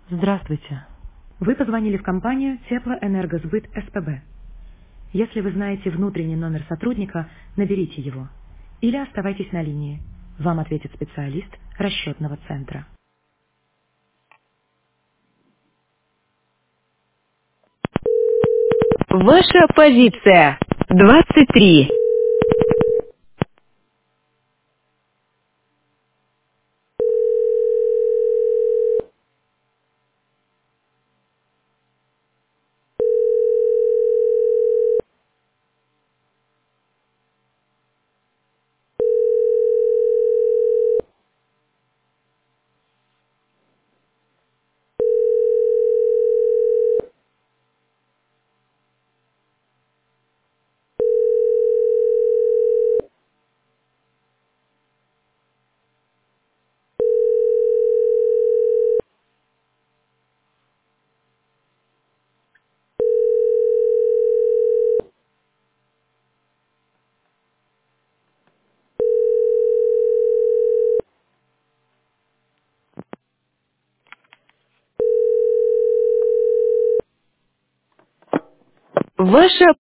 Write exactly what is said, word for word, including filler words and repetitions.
Здравствуйте. Вы позвонили в компанию Теплоэнергосбыт СПБ. Если вы знаете внутренний номер сотрудника, наберите его. Или оставайтесь на линии. Вам ответит специалист расчетного центра. Ваша позиция. двадцать три. Ваша